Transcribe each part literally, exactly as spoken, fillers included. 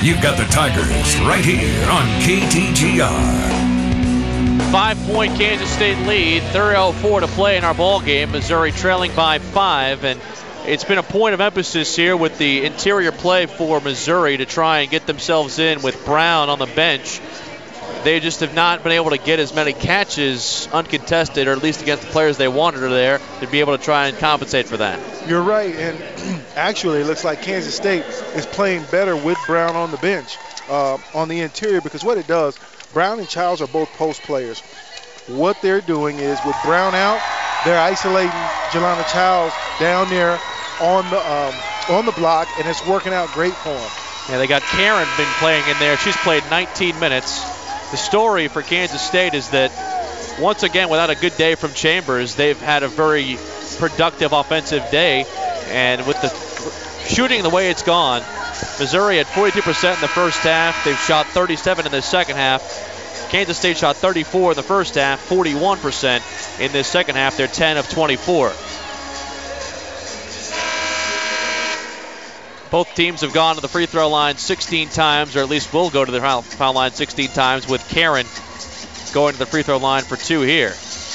You've got the Tigers right here on K T G R. Five-point Kansas State lead, three oh four to play in our ball game. Missouri trailing by five, and it's been a point of emphasis here with the interior play for Missouri to try and get themselves in with Brown on the bench. They just have not been able to get as many catches uncontested, or at least against the players they wanted are there, to be able to try and compensate for that. You're right, and actually it looks like Kansas State is playing better with Brown on the bench uh, on the interior, because what it does, Brown and Childs are both post players. What they're doing is with Brown out, they're isolating Jelana Childs down there on the um, on the block, and it's working out great for them. Yeah, they got Karen been playing in there. She's played nineteen minutes. The story for Kansas State is that once again, without a good day from Chambers, they've had a very productive offensive day, and with the shooting the way it's gone, Missouri had forty-two percent in the first half. They've shot thirty-seven in the second half. Kansas State shot thirty-four in the first half, forty-one percent in this second half. They're ten of twenty-four. Both teams have gone to the free throw line sixteen times, or at least will go to the foul line sixteen times, with Karen going to the free throw line for two here.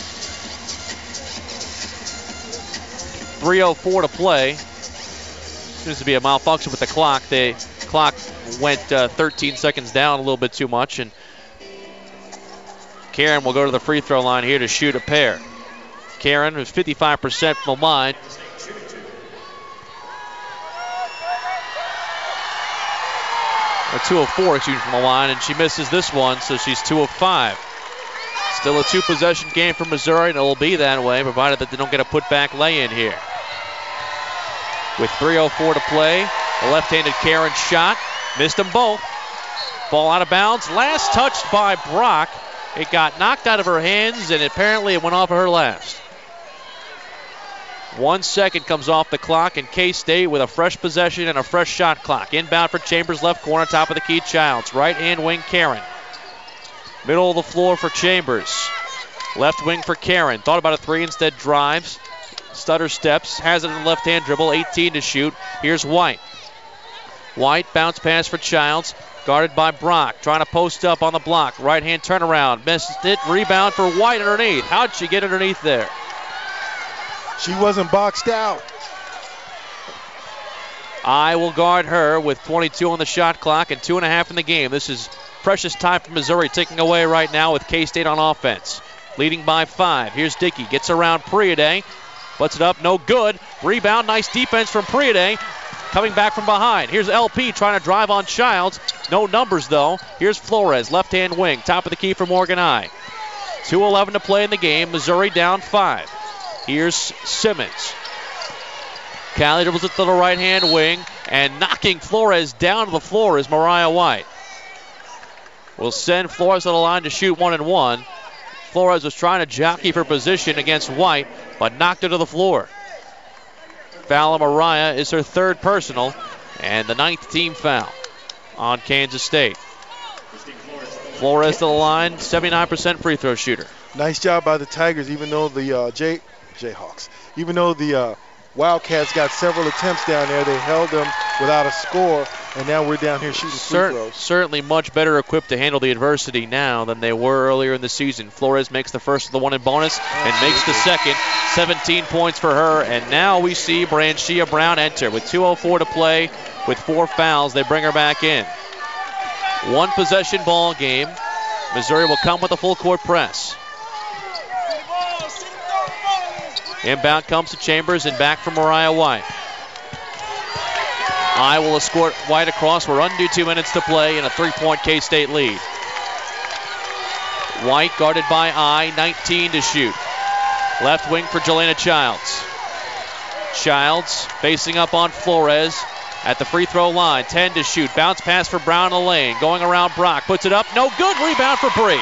three oh four to play. Seems to be a malfunction with the clock. The clock went uh, thirteen seconds down a little bit too much, and Karen will go to the free throw line here to shoot a pair. Karen is fifty-five percent from the line. Or two of four, excuse me, from the line, and she misses this one, so she's two of five. Still a two-possession game for Missouri, and it will be that way, provided that they don't get a putback lay-in here. With three oh four to play, the left-handed Karen shot, missed them both. Ball out of bounds, last touched by Brock. It got knocked out of her hands, and apparently it went off of her last. One second comes off the clock, and K-State with a fresh possession and a fresh shot clock. Inbound for Chambers, left corner, top of the key, Childs. Right hand wing, Karen. Middle of the floor for Chambers. Left wing for Karen. Thought about a three, instead drives. Stutter steps, has it in the left-hand dribble, eighteen to shoot. Here's White. White, bounce pass for Childs. Guarded by Brock, trying to post up on the block. Right-hand turnaround, missed it. Rebound for White underneath. How'd she get underneath there? She wasn't boxed out. I will guard her with twenty-two on the shot clock and two and a half in the game. This is precious time for Missouri, taking away right now with K-State on offense. Leading by five. Here's Dickey, gets around Priaday. Puts it up, no good. Rebound, nice defense from Priaday. Coming back from behind. Here's L P trying to drive on Childs. No numbers though. Here's Flores, left-hand wing. Top of the key for Morgan High. two eleven to play in the game. Missouri down five. Here's Simmons. Callie dribbles it to the right-hand wing, and knocking Flores down to the floor is Mariah White. Will send Flores to the line to shoot one and one. Flores was trying to jockey for position against White, but knocked her to the floor. Foul on Mariah is her third personal, and the ninth team foul on Kansas State. Flores to the line, seventy-nine percent free throw shooter. Nice job by the Tigers, even though the uh, J- Jayhawks, even though the uh, Wildcats got several attempts down there, they held them without a score, and now we're down here shooting free Cer- throws. Certainly much better equipped to handle the adversity now than they were earlier in the season. Flores makes the first of the one in bonus and makes the second. seventeen points for her, and now we see Branchia Brown enter with two oh four to play. With four fouls, they bring her back in. One possession ball game. Missouri will come with a full court press. Inbound comes to Chambers and back from Mariah White. I will escort White across. We're under two minutes to play in a three-point K-State lead. White guarded by I, nineteen to shoot. Left wing for Jelena Childs. Childs facing up on Flores at the free throw line. ten to shoot. Bounce pass for Brown in the lane. Going around Brock. Puts it up. No good. Rebound for Bree.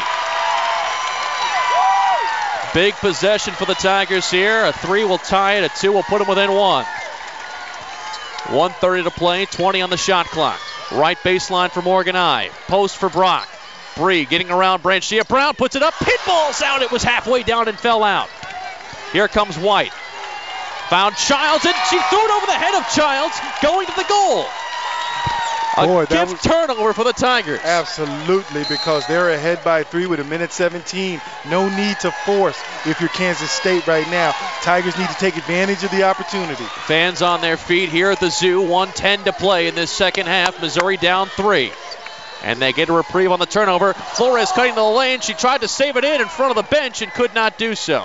Big possession for the Tigers here. A three will tie it. A two will put them within one. one thirty to play. twenty on the shot clock. Right baseline for Morgan High. Post for Brock. Bree getting around Branchia. Brown puts it up. Pinballs out. It was halfway down and fell out. Here comes White. Found Childs, and she threw it over the head of Childs, going to the goal. A Boy, that gift was turnover for the Tigers. absolutely, because they're ahead by three with a minute seventeen. No need to force if you're Kansas State right now. Tigers need to take advantage of the opportunity. Fans on their feet here at the Zoo. one ten to play in this second half. Missouri down three. And they get a reprieve on the turnover. Flores cutting to the lane. She tried to save it in in front of the bench and could not do so.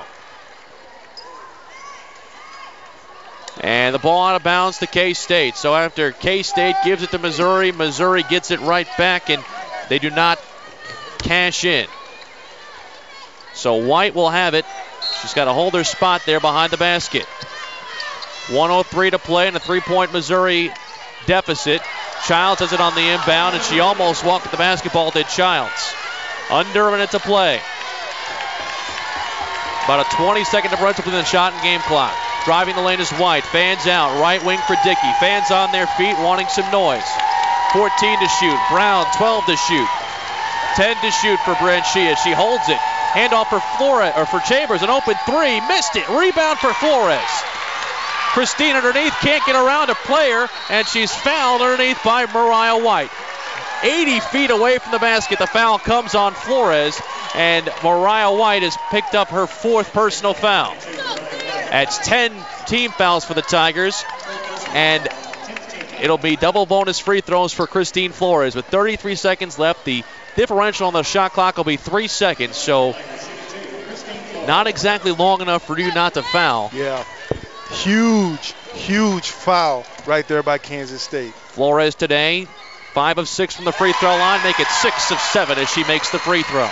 And the ball out of bounds to K-State. So after K-State gives it to Missouri, Missouri gets it right back, and they do not cash in. So White will have it. She's got to hold her spot there behind the basket. one oh three to play in a three-point Missouri deficit. Childs has it on the inbound, and she almost walked the basketball, did Childs. Under a minute to play. About a twenty-second differential between the shot and game clock. Driving the lane is White. Fans out. Right wing for Dickey. Fans on their feet wanting some noise. fourteen to shoot. Brown, twelve to shoot. ten to shoot for Branchia. She holds it. Handoff for Flores, or for Chambers. An open three. Missed it. Rebound for Flores. Christine underneath. Can't get around a player. And she's fouled underneath by Mariah White. eighty feet away from the basket. The foul comes on Flores. And Mariah White has picked up her fourth personal foul. That's ten team fouls for the Tigers, and it'll be double bonus free throws for Christine Flores. With thirty-three seconds left, the differential on the shot clock will be three seconds, so not exactly long enough for you not to foul. Yeah, huge, huge foul right there by Kansas State. Flores today, five of six from the free throw line, make it six of seven as she makes the free throw.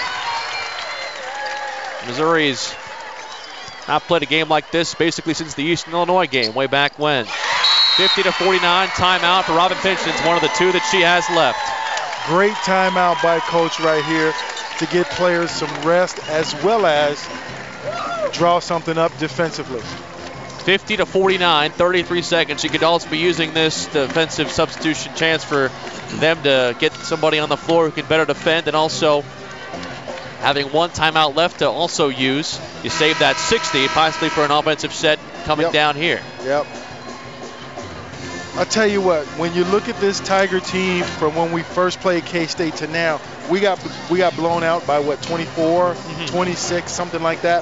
Missouri's not played a game like this basically since the Eastern Illinois game way back when. fifty to forty-nine, timeout for Robin Finchton's one of the two that she has left. Great timeout by Coach right here to give players some rest as well as draw something up defensively. fifty to forty-nine, thirty-three seconds. She could also be using this defensive substitution chance for them to get somebody on the floor who can better defend, and also having one timeout left to also use. You save that sixty, possibly for an offensive set coming yep. down here. Yep. I'll tell you what, when you look at this Tiger team from when we first played K-State to now, we got we got blown out by what, twenty-four, mm-hmm. twenty-six, something like that.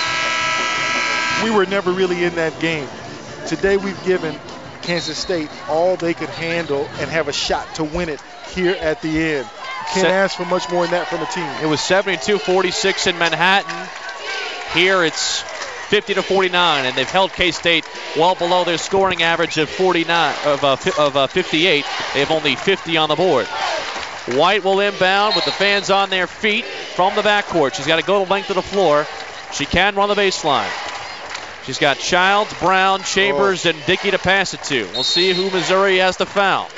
We were never really in that game. Today we've given Kansas State all they could handle and have a shot to win it here at the end. Can't Se- ask for much more than that from a team. It was seventy-two forty-six in Manhattan. Here it's fifty to forty-nine, and they've held K-State well below their scoring average of forty-nine of uh, of uh, fifty-eight. They have only fifty on the board. White will inbound with the fans on their feet from the backcourt. She's got to go the length of the floor. She can run the baseline. She's got Childs, Brown, Chambers, oh. and Dickey to pass it to. We'll see who Missouri has to foul.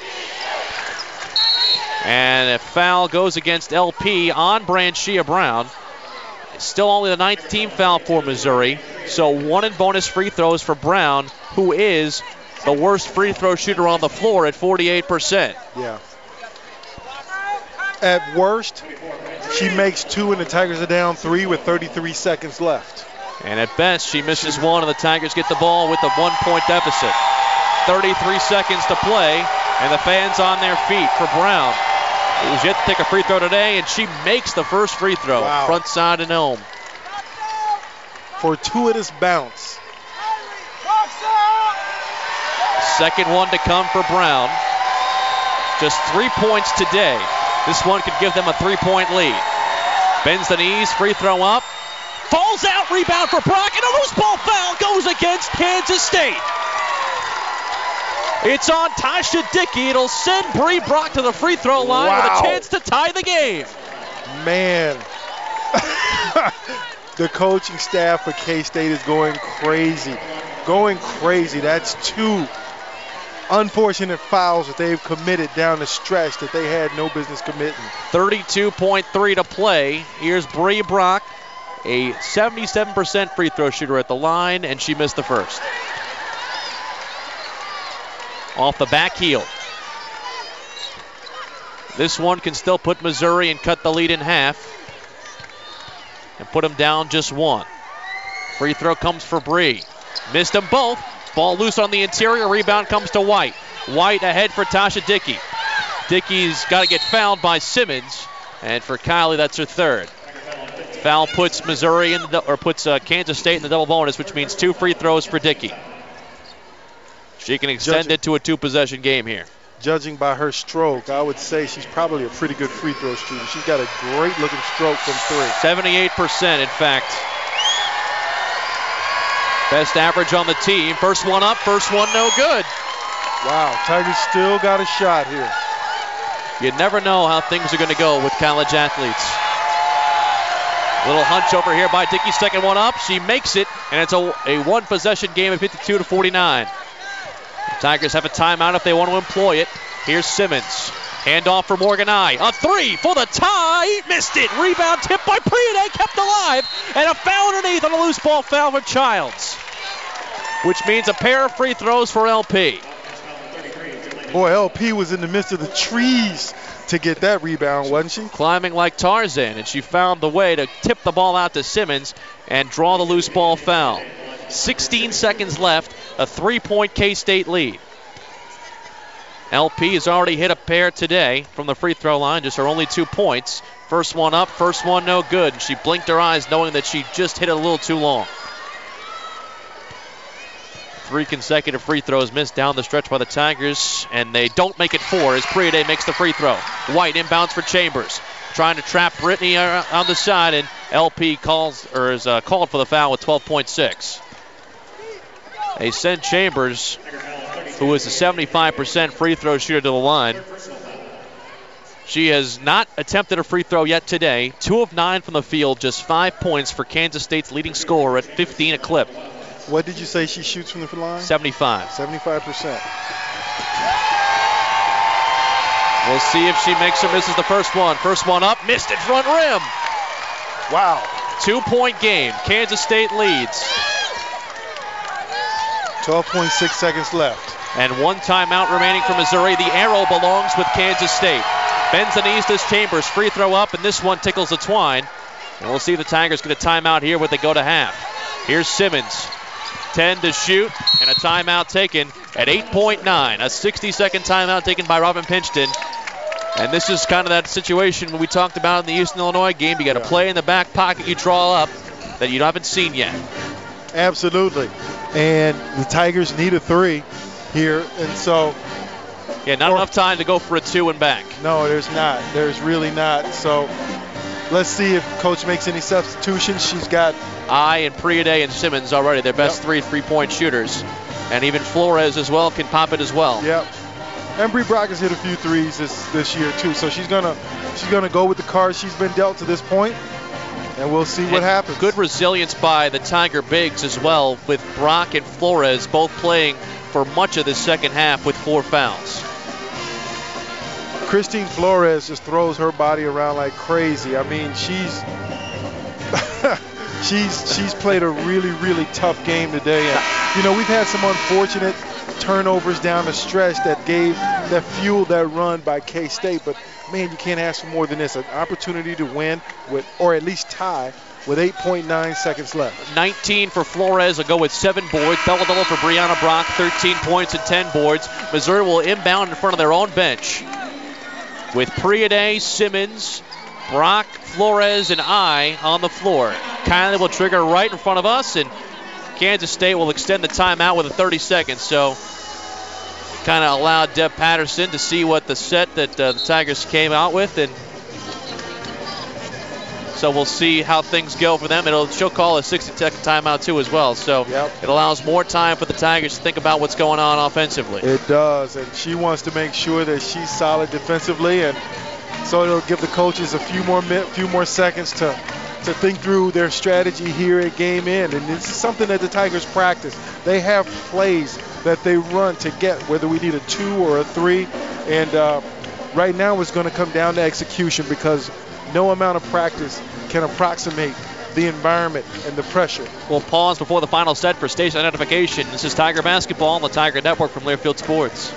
And a foul goes against L P on Branchia Brown. Still only the ninth team foul for Missouri. So one in bonus free throws for Brown, who is the worst free throw shooter on the floor at forty-eight percent. Yeah. At worst, she makes two and the Tigers are down three with thirty-three seconds left. And at best, she misses one and the Tigers get the ball with a one-point deficit. thirty-three seconds to play, and the fans on their feet for Brown, who's yet to take a free throw today, and she makes the first free throw. Wow. Front side and home. Fortuitous bounce. Second one to come for Brown. Just three points today. This one could give them a three-point lead. Bends the knees, free throw up. Falls out, rebound for Brock, and a loose ball foul goes against Kansas State. It's on Tasha Dickey. It'll send Bree Brock to the free throw line wow. with a chance to tie the game. Man. The coaching staff for K-State is going crazy. Going crazy. That's two unfortunate fouls that they've committed down the stretch that they had no business committing. thirty-two point three to play. Here's Bree Brock, a seventy-seven percent free throw shooter at the line, and she missed the first. Off the back heel. This one can still put Missouri and cut the lead in half and put them down just one. Free throw comes for Bree. Missed them both. Ball loose on the interior. Rebound comes to White. White ahead for Tasha Dickey. Dickey's got to get fouled by Simmons, and for Kylie, that's her third. Foul puts Missouri in the, or puts uh, Kansas State in the double bonus, which means two free throws for Dickey. She can extend judging, it to a two-possession game here. Judging by her stroke, I would say she's probably a pretty good free throw shooter. She's got a great-looking stroke from three. seventy-eight percent, in fact. Best average on the team. First one up, first one no good. Wow, Tigers still got a shot here. You never know how things are going to go with college athletes. Little hunch over here by Dickey. Second one up. She makes it, and it's a, a one-possession game at fifty-two to forty-nine. The Tigers have a timeout if they want to employ it. Here's Simmons. Handoff for Morganai. A three for the tie. Missed it. Rebound tipped by Priaday. Kept alive. And a foul underneath on a loose ball foul for Childs. Which means a pair of free throws for L P. Boy, L P was in the midst of the trees to get that rebound, wasn't she? Climbing like Tarzan, and she found the way to tip the ball out to Simmons and draw the loose ball foul. sixteen seconds left, a three-point K-State lead. L P has already hit a pair today from the free throw line, just her only two points. First one up, first one no good. She blinked her eyes knowing that she just hit it a little too long. Three consecutive free throws missed down the stretch by the Tigers, and they don't make it four as Priaday makes the free throw. White inbounds for Chambers, trying to trap Brittany on the side, and L P calls or is uh, called for the foul with twelve point six. They send Chambers, who is a seventy-five percent free throw shooter, to the line. She has not attempted a free throw yet today. Two of nine from the field, just five points for Kansas State's leading scorer at fifteen a clip. What did you say she shoots from the line? seventy-five. seventy-five percent. We'll see if she makes or misses the first one. First one up, missed it front rim. Wow. Two-point game. Kansas State leads. twelve point six seconds left. And one timeout remaining for Missouri. The arrow belongs with Kansas State. Bends the knees to Chambers. Free throw up, and this one tickles the twine. And we'll see if the Tigers get a timeout here when they go to half. Here's Simmons. ten to shoot, and a timeout taken at eight point nine. A sixty-second timeout taken by Robin Pinchton. And this is kind of that situation we talked about in the Houston, Illinois game. You got to yeah. play in the back pocket you draw up that you haven't seen yet. Absolutely. And the Tigers need a three here, and so... Yeah, not or, enough time to go for a two and back. No, there's not. There's really not. So let's see if Coach makes any substitutions. She's got... I and Priaday and Simmons already, their best yep. three three-point shooters. And even Flores as well can pop it as well. Yep. And Bree Brock has hit a few threes this, this year too. So she's gonna she's gonna go with the cards she's been dealt to this point, and we'll see what and happens. Good resilience by the Tiger bigs as well, with Brock and Flores both playing for much of the second half with four fouls. Christine Flores just throws her body around like crazy. I mean, she's she's she's played a really, really tough game today. And, you know, we've had some unfortunate turnovers down the stretch that gave, that fueled that run by K-State. But, man, you can't ask for more than this. An opportunity to win, with, or at least tie, with eight point nine seconds left. nineteen for Flores will go with seven boards. Double-double for Brianna Brock, thirteen points and ten boards. Missouri will inbound in front of their own bench with Priaday, Simmons, Brock, Flores, and I on the floor. Kylie will trigger right in front of us, and Kansas State will extend the timeout with a thirty seconds. So kind of allowed Deb Patterson to see what the set that uh, the Tigers came out with, and so we'll see how things go for them. It'll she'll call a sixty-second timeout too as well. So yep. It allows more time for the Tigers to think about what's going on offensively. It does, and she wants to make sure that she's solid defensively, and so it'll give the coaches a few more mi- few more seconds to to think through their strategy here at game end. And this is something that the Tigers practice. They have plays that they run to get, whether we need a two or a three. And uh, right now it's going to come down to execution, because no amount of practice can approximate the environment and the pressure. We'll pause before the final set for station identification. This is Tiger Basketball on the Tiger Network from Learfield Sports.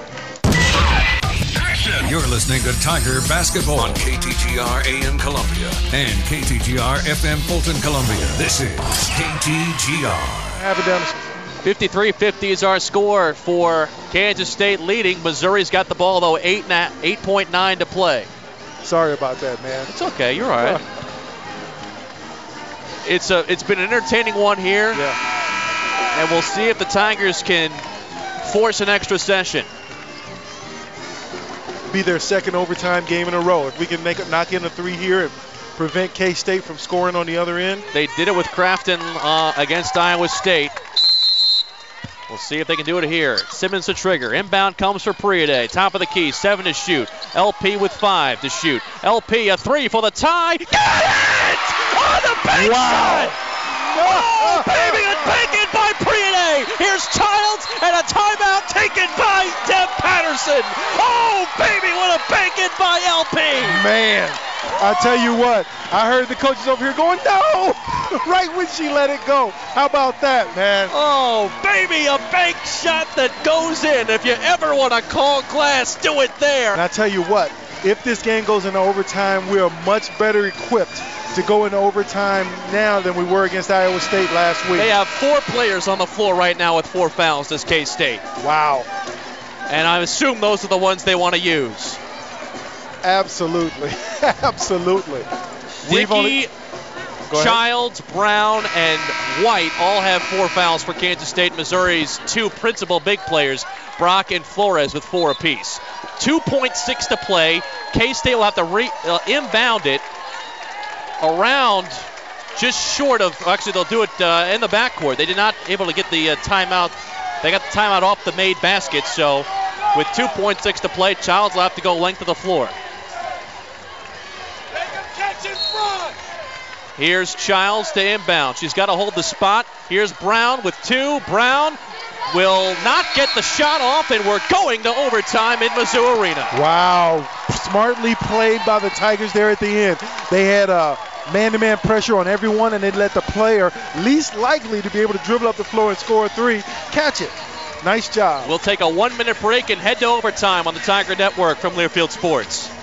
You're listening to Tiger Basketball on K T G R A M Columbia and K T G R F M Fulton Columbia. This is K T G R. Have it down. fifty-three fifty is our score for Kansas State leading. Missouri's got the ball, though, eight point nine to play. Sorry about that, man. It's okay. You're all right. It's a, it's been an entertaining one here. Yeah. And we'll see if the Tigers can force an extra session. Be their second overtime game in a row. If we can make it, knock in a three here and prevent K-State from scoring on the other end. They did it with Crafton uh, against Iowa State. We'll see if they can do it here. Simmons to trigger. Inbound comes for Priaday. Top of the key, seven to shoot. L P with five to shoot. L P a three for the tie. Got it! On the bank Wow. shot! Oh, baby, and taken by Priaday. Here's Childs and a timeout taken by Deb Patterson. Oh, baby, what a bank it by L P. Man, I tell you what, I heard the coaches over here going, no, right when she let it go. How about that, man? Oh, baby, a bank shot that goes in. If you ever want to call glass, do it there. And I tell you what, if this game goes into overtime, we are much better equipped to go into overtime now than we were against Iowa State last week. They have four players on the floor right now with four fouls, this K-State. Wow. And I assume those are the ones they want to use. Absolutely. Absolutely. We've only... Childs, Brown, and White all have four fouls for Kansas State. Missouri's two principal big players, Brock and Flores, with four apiece. two point six to play. K-State will have to re- uh, inbound it around just short of, actually they'll do it uh, in the backcourt. They did not able to get the uh, timeout. They got the timeout off the made basket, so with two point six to play, Childs will have to go length of the floor. Here's Childs to inbound. She's got to hold the spot. Here's Brown with two. Brown will not get the shot off, and we're going to overtime in Mizzou Arena. Wow. Smartly played by the Tigers there at the end. They had a man-to-man pressure on everyone, and they let the player least likely to be able to dribble up the floor and score a three catch it. Nice job. We'll take a one-minute break and head to overtime on the Tiger Network from Learfield Sports.